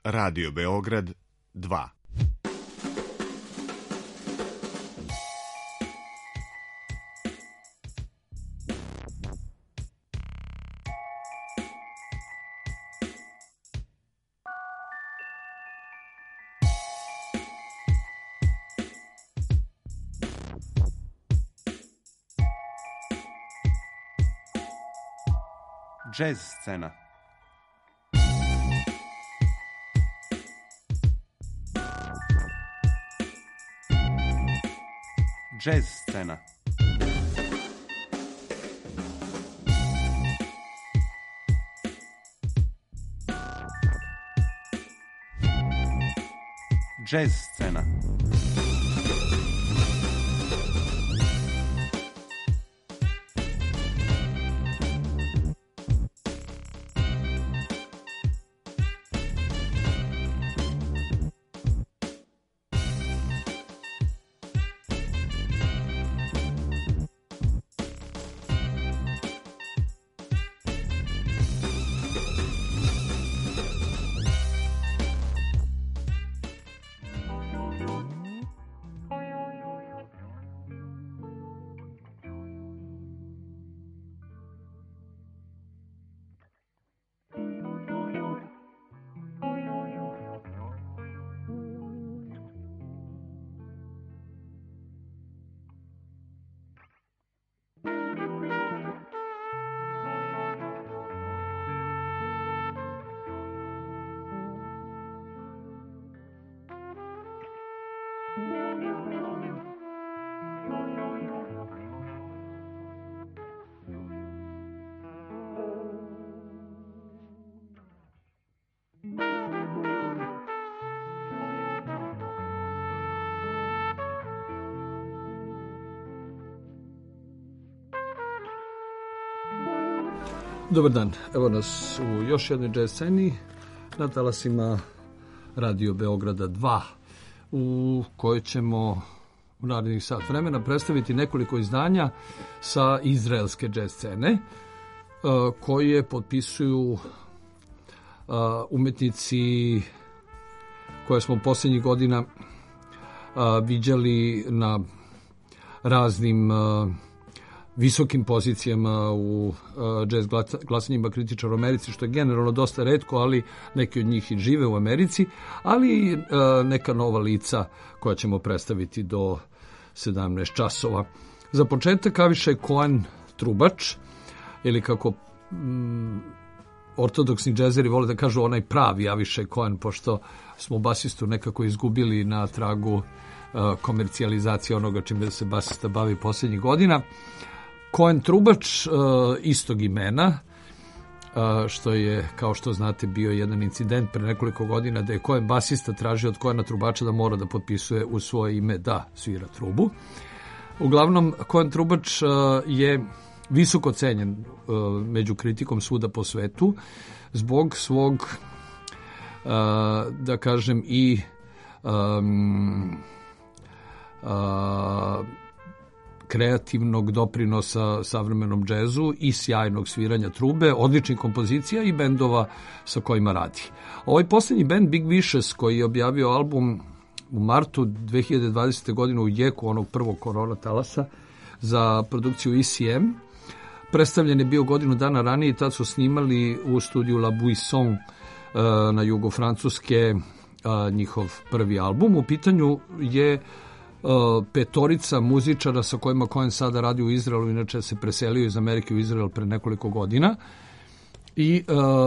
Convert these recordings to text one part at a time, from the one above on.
Radio Beograd 2. Jazz scena. Jazz scena. Jazz scena. Dobar dan, evo nas u još jednoj jazz sceni na talasima Radio Beograda 2, u kojoj ćemo u narednih sat vremena predstaviti nekoliko izdanja sa izraelske jazz scene, koje potpisuju umetnici koje smo posljednjih godina viđali na raznim visokim pozicijama u jazz glasanjima kritičara u Americi, što je generalno dosta retko, ali neki od njih i žive u Americi, ali neka nova lica koja ćemo predstaviti do 17 časova. Za početak Avišaj Cohen trubač, ili kako ortodoksni džezeri vole da kažu onaj pravi Avišaj Cohen, pošto smo basistu nekako izgubili na tragu komercijalizacije onoga čime se basista bavi posljednjih godina. Cohen trubač istog imena, što je, kao što znate, bio jedan incident pre nekoliko godina da je Cohen basista tražio od Cohena trubača da mora da potpisuje u svoje ime da svira trubu. Uglavnom, Cohen trubač je visoko cenjen među kritikom svuda po svetu zbog svog, da kažem, i kreativnog doprinosa savremenom džezu i sjajnog sviranja trube, odličnih kompozicija i bendova sa kojima radi. Ovaj posljednji bend Big Wishes, koji je objavio album u martu 2020. godine u jeku onog prvog korona talasa za produkciju ECM, predstavljen je bio godinu dana ranije i tad su snimali u studiju La Buisson na jugu Francuske njihov prvi album. U pitanju je petorica muzičara sa kojima Cohen sada radi u Izraelu, inače se preselio iz Amerike u Izrael pre nekoliko godina, i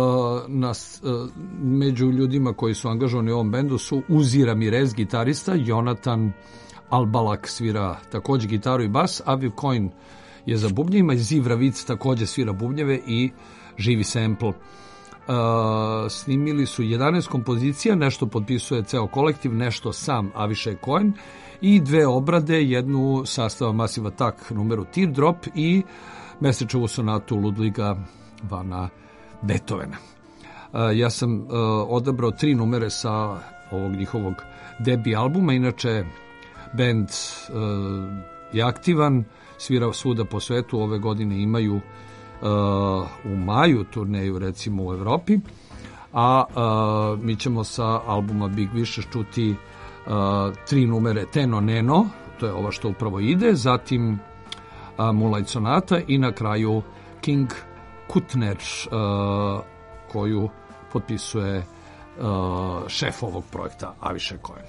među ljudima koji su angažovani u ovom bendu su Uzi Ramirez, gitarista, Jonathan Albalak svira takođe gitaru i bas, Aviv Cohen je za bubnjevima i Ziv Ravic takođe svira bubnjeve i živi sample. Snimili su 11 kompozicija, nešto potpisuje ceo kolektiv, nešto sam Avišaj Cohen, i dve obrade, jednu sastava Massive Attack numeru Teardrop i Mesečevu sonatu Ludviga vana Beethovena. Ja sam odabrao 3 numere sa ovog njihovog debi albuma, inače bend je aktivan, svira svuda po svetu, ove godine imaju u maju turneju recimo u Evropi, a mi ćemo sa albuma Big Wishes čuti 3 numere Teno Neno, to je ova što upravo ide, zatim Moonlight Sonata i na kraju King Kutner, koju potpisuje šef ovog projekta Avishai Cohen.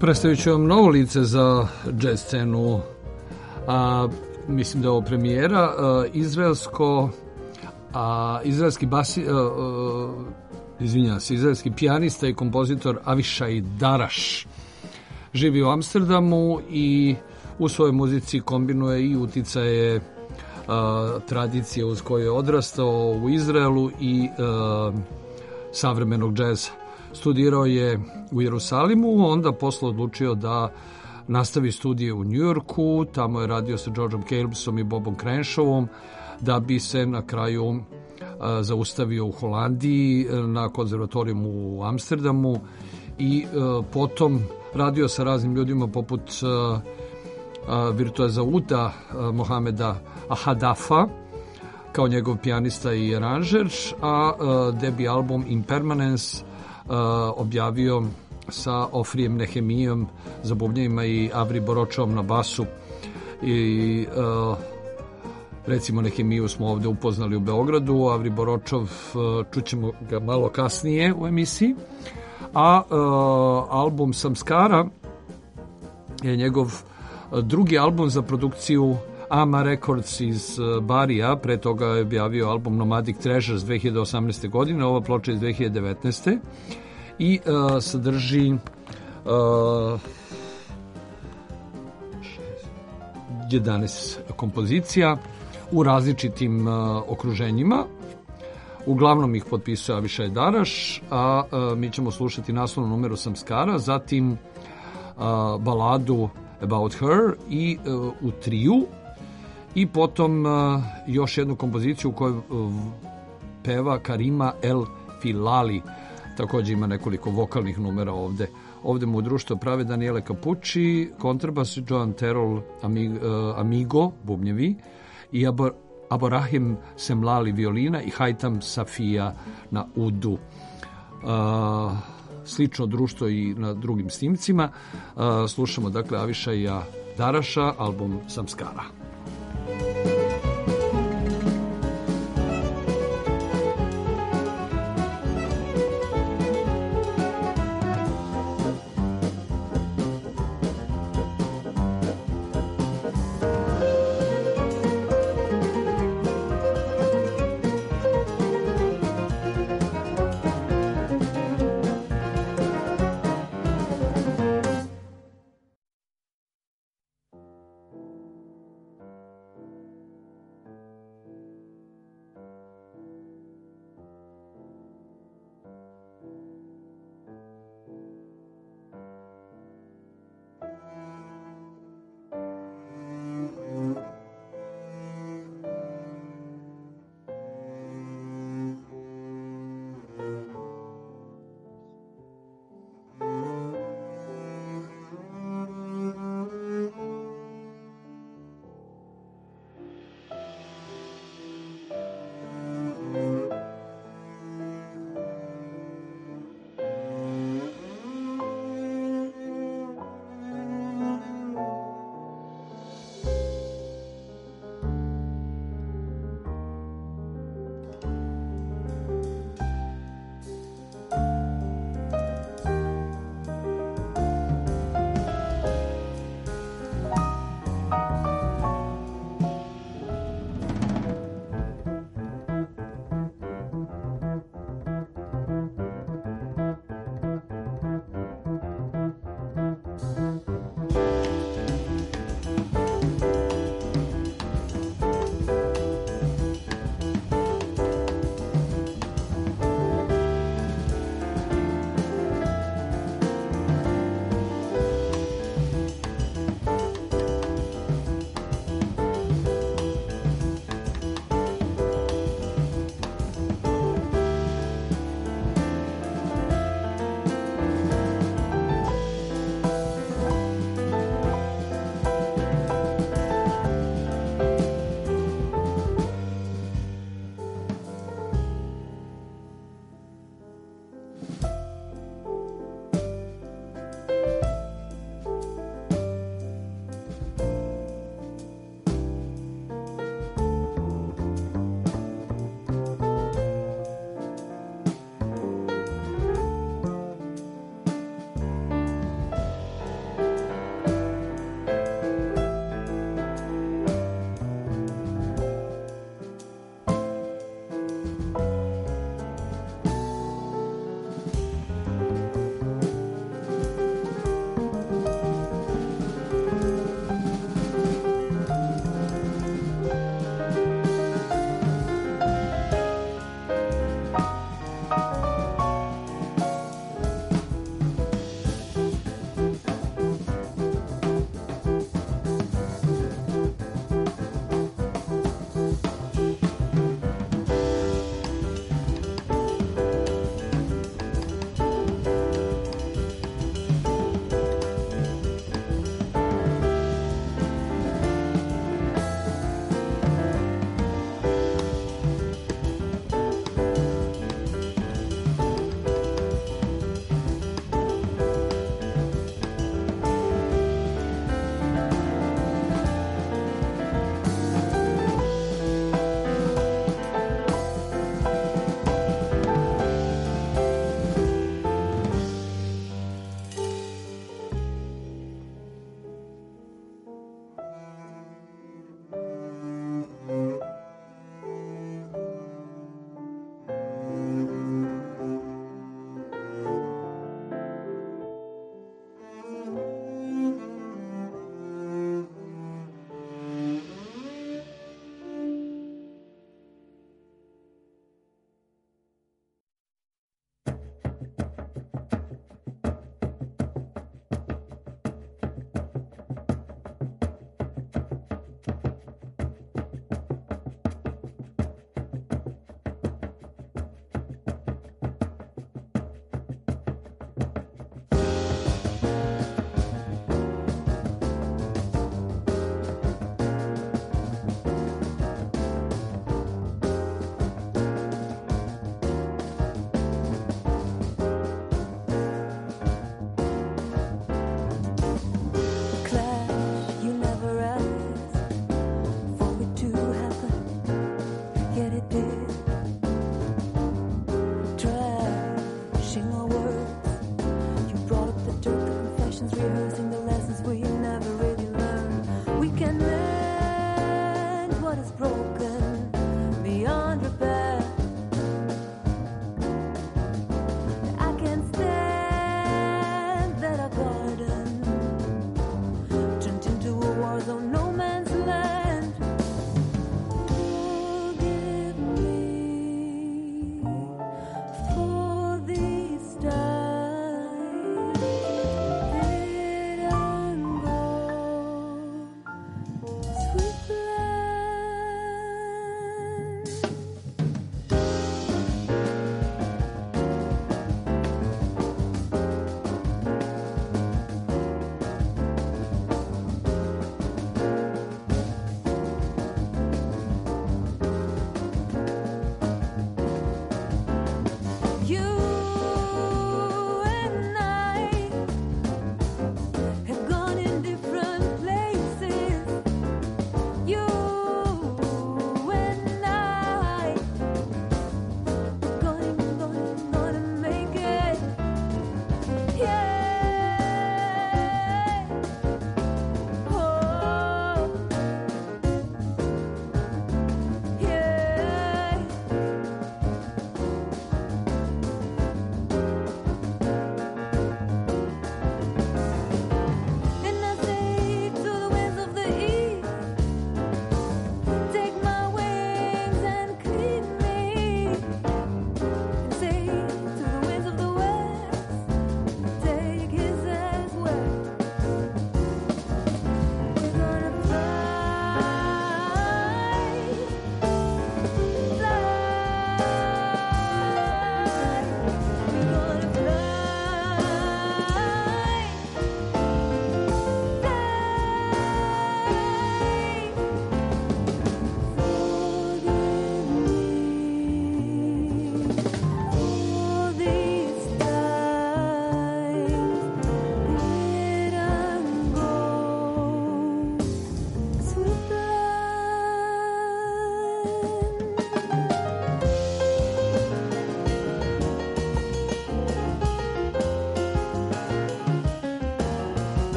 Predstavit ću vam novo lice za jazz scenu. Mislim da je ovo premijera. Izraelski pijanista i kompozitor Avišaj Daraš. Živi u Amsterdamu i u svojoj muzici kombinuje i uticaje tradicije uz koju je odrastao u Izraelu i savremenog džeza. Studirao je u Jerusalimu, onda posle odlučio da nastavi studije u Njujorku, tamo je radio sa Georgeom Calebisom i Bobom Crenshawom, da bi se na kraju zaustavio u Holandiji na konzervatorijumu u Amsterdamu i potom radio sa raznim ljudima poput virtuoza uda Mohameda Ahadafa kao njegov pijanista i aranžer, a debi album Impermanence objavio sa Ofrijem Nehemijom za bubnjevima i Avri Boročom na basu. I recimo Nehemiju smo ovde upoznali u Beogradu, Avri Boročov čućemo ga malo kasnije u emisiji, a album Samskara je njegov drugi album za produkciju Ama Records iz Barija. Pre toga je objavio album Nomadic Treasures 2018. godine, ova ploča iz 2019. i sadrži 11 kompozicija u različitim okruženjima. Uglavnom ih potpisuje Avišaj Daraš, a mi ćemo slušati naslovnu numeru Samskara, zatim baladu About Her i u triju, i potom još jednu kompoziciju u kojoj peva Karima El Filali. Također ima nekoliko vokalnih numera ovde. Ovde mu u društvo prave Daniele Capucci, kontrabas, Joan Terol, Amigo, bubnjevi, i Aborahim Semlali, violina, i Hajtam Safija na udu. Slično društvo i na drugim snimcima. Slušamo dakle Avišaja Daraša, album Samskara.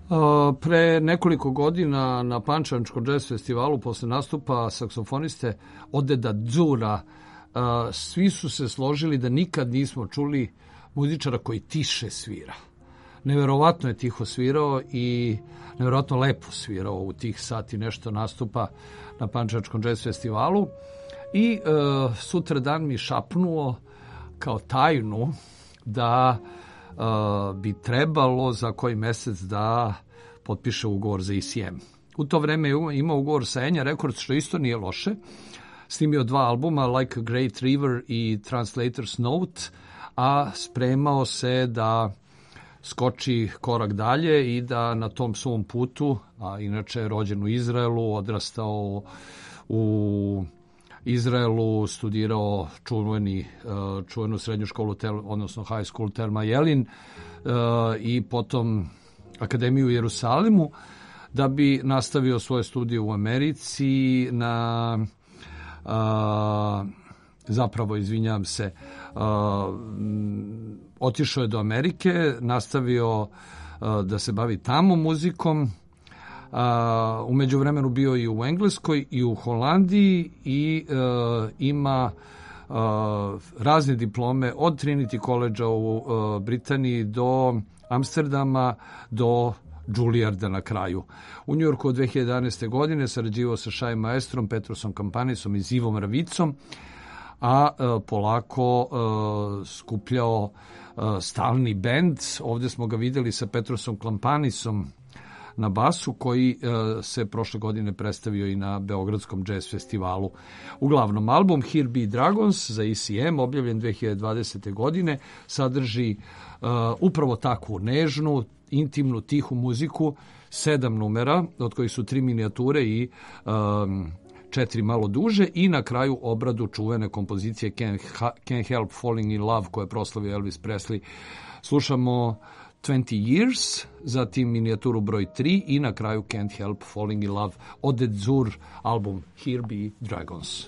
Pre nekoliko godina na Pančevačkom jazz festivalu posle nastupa saksofoniste Odeda Dzura svi su se složili da nikad nismo čuli muzičara koji tiše svira. Neverovatno je tiho svirao i neverovatno lepo svirao u tih sati nešto nastupa na Pančevačkom jazz festivalu. I sutradan mi šapnuo kao tajnu da bi trebalo za koji mesec da potpiše ugovor za ECM. U to vreme je imao ugovor sa Enya Records, što isto nije loše. Snimio 2 albuma, Like a Great River i Translator's Note, a spremao se da skoči korak dalje i da na tom svom putu, a inače je rođen u Izraelu, odrastao u Izraelu, studirao čuvenu srednju školu, odnosno high school Telma Jelin i potom akademiju u Jerusalimu, da bi nastavio svoje studije u Americi na otišao je do Amerike, nastavio da se bavi tamo muzikom. U međuvremenu bio i u Engleskoj i u Holandiji i ima razne diplome od Trinity College u Britaniji do Amsterdama do Juilliarda na kraju. U Njujorku od 2011. godine sarađivao sa Shai Maestrom, Petrosom Kampanisom i Zivom Ravicom, a polako skupljao stalni bend. Ovdje smo ga vidjeli sa Petrosom Kampanisom na basu, koji se prošle godine predstavio i na Beogradskom jazz festivalu. Uglavnom, album Here Be Dragons za ECM, objavljen 2020. godine, sadrži upravo takvu nežnu, intimnu, tihu muziku, 7 numera, od kojih su 3 minijature i 4 malo duže, i na kraju obradu čuvene kompozicije Can't Help Falling in Love, koje je proslavio Elvis Presley. Slušamo 20 Years, zatim minijaturu broj 3 i na kraju Can't Help Falling in Love od Dzur, album Here Be Dragons.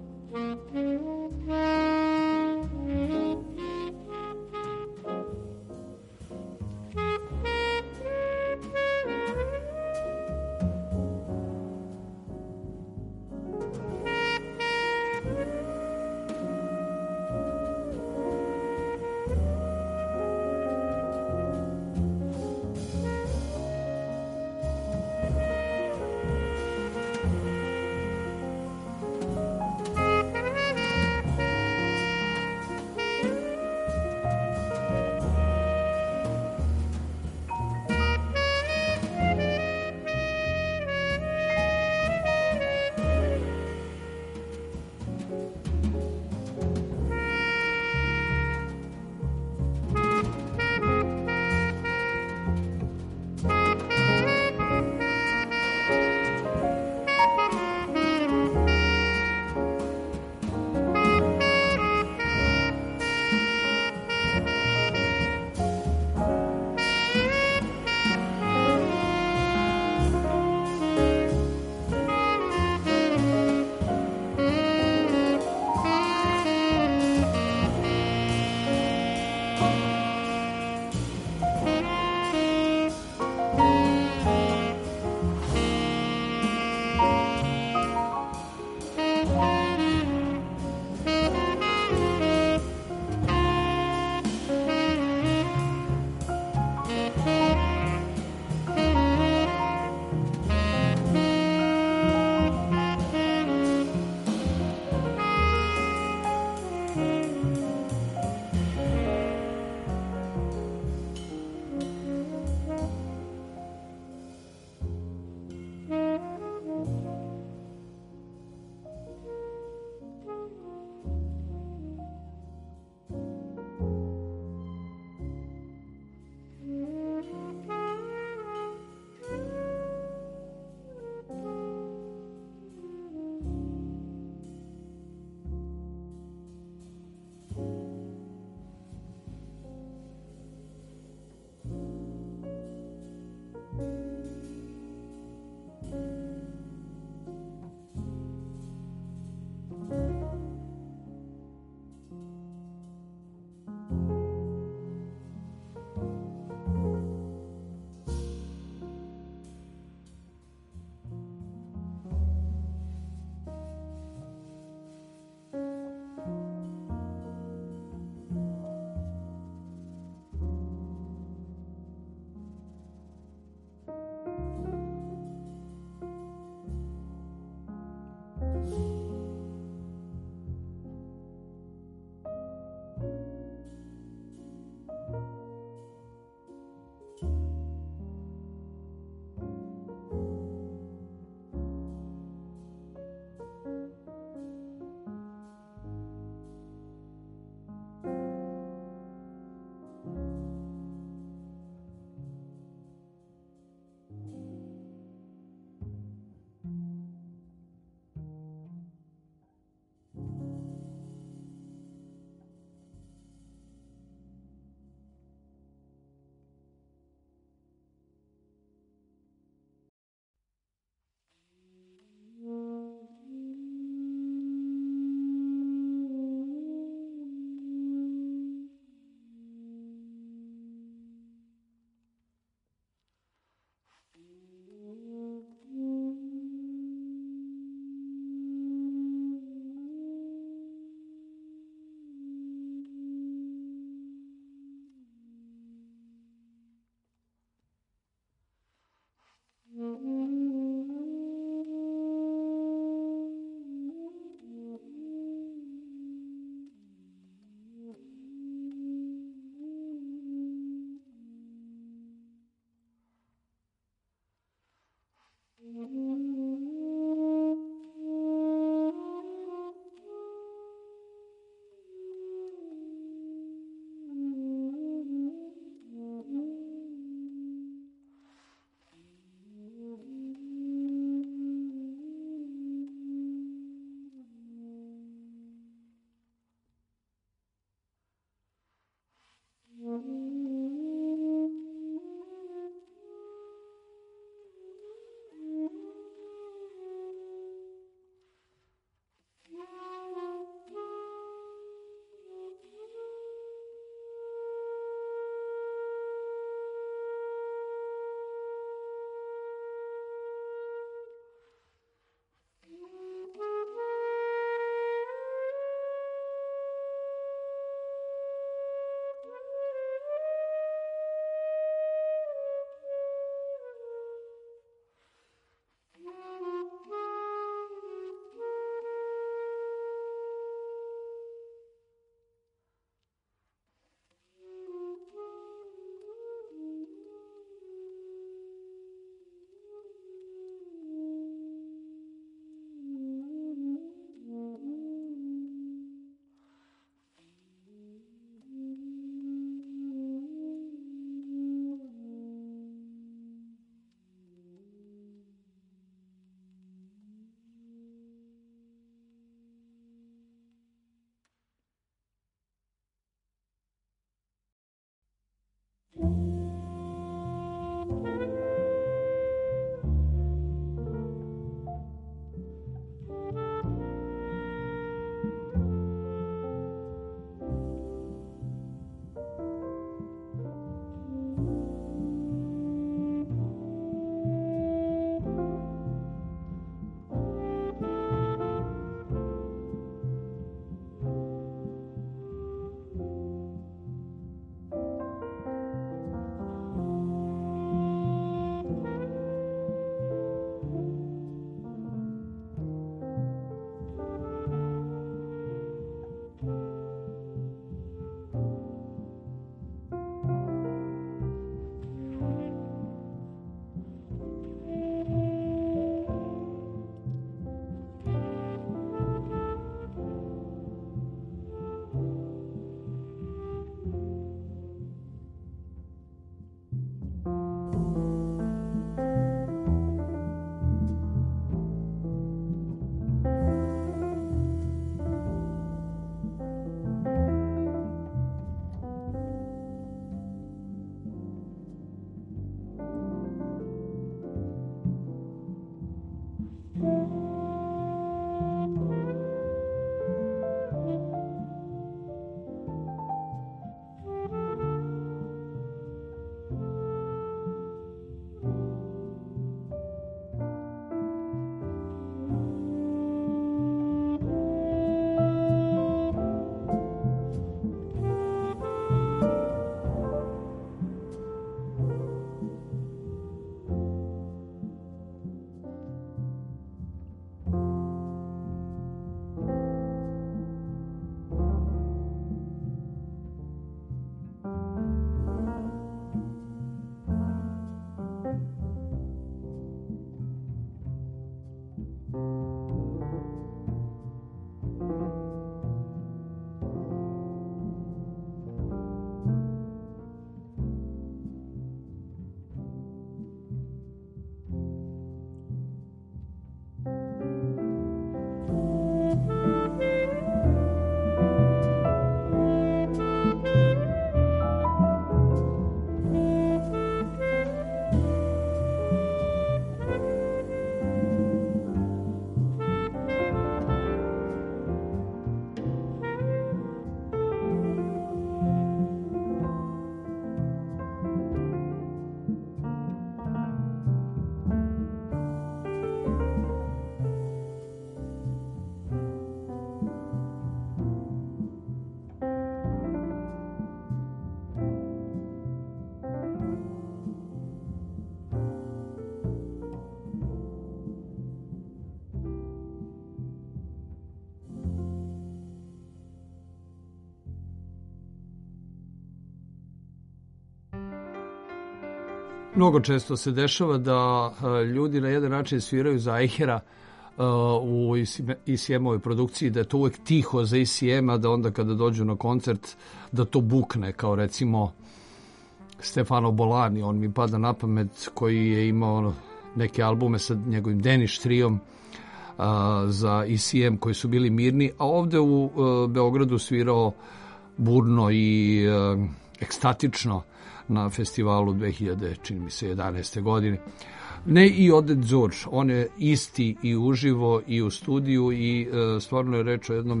Mnogo često se dešava da ljudi na jedan način sviraju za Eichera u ECM-ovoj produkciji, da je to uvek tiho za ECM-a, da onda kada dođu na koncert da to bukne, kao recimo Stefano Bolani, on mi pada na pamet, koji je imao neke albume sa njegovim Danish triom za ECM koji su bili mirni, a ovde u Beogradu svirao burno i ekstatično na festivalu 2011. godine. Ne i Oded Zur, on je isti i uživo i u studiju i stvarno je reč o jednom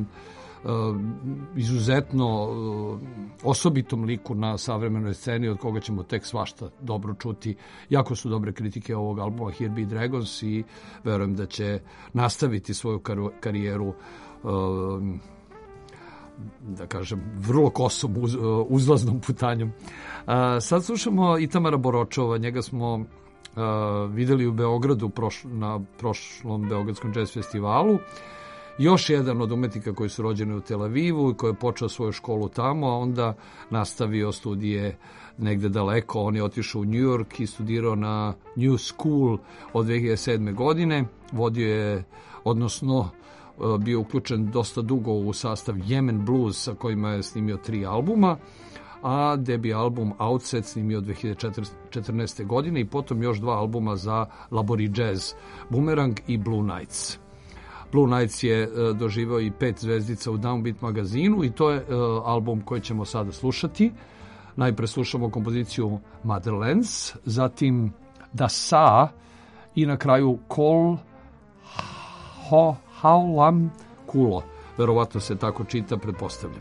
izuzetno osobitom liku na savremenoj sceni od koga ćemo tek svašta dobro čuti. Jako su dobre kritike ovog albuma Here Be Dragons i verujem da će nastaviti svoju karijeru da kažem vrlo kosom uzlaznom putanjom. Sad slušamo Itamara Boročova, njega smo videli u Beogradu na prošlom Beogradskom jazz festivalu. Još jedan od umetnika koji su rođeni u Tel Avivu i koji je počeo svoju školu tamo, a onda nastavio studije negde daleko. On je otišao u New York i studirao na New School od 2007. godine. Vodio je, odnosno bio uključen dosta dugo u sastav Yemen Blues sa kojima je snimio 3 albuma, a debi album Outset snimio 2014. godine i potom još 2 albuma za Labori Jazz, Boomerang i Blue Nights. Blue Nights je doživao i 5 zvezdica u Downbeat magazinu i to je album koji ćemo sada slušati. Najpre slušamo kompoziciju Motherlands, zatim Da Sa i na kraju Kol Haulam Kulo. Verovatno se tako čita, pretpostavljam.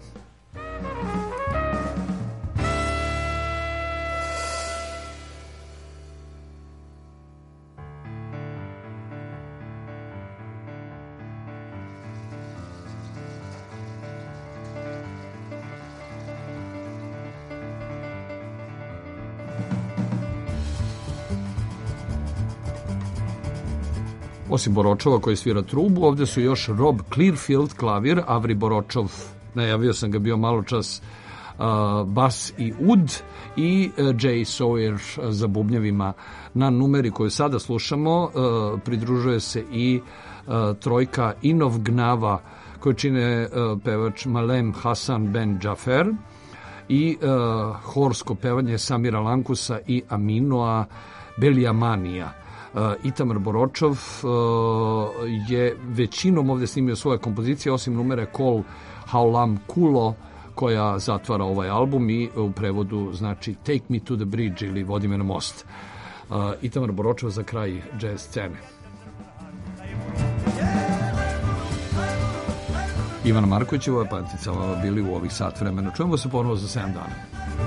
Osim Boročova koji svira trubu, ovde su još Rob Clearfield klavir, Avri Boročov, najavio sam ga bio malo čas, bas i ud i Jay Sawyer za bubnjevima. Na numeri koju sada slušamo pridružuje se i trojka Inov Gnava koju čine pevač Malem Hasan Ben Jafer i horsko pevanje Samira Lankusa i Aminoa Beliamanija. Itamar Boročov je većinom ovdje snimio svoje kompozicije, osim numere Kol Haulam Kulo, koja zatvara ovaj album i u prevodu znači Take Me to the Bridge ili Vodi me na most. Itamar Boročov za kraj jazz scene. Ivana Markovićeva, Pantica bili u ovih sat vremena. Čujemo se ponovo za 7 dana.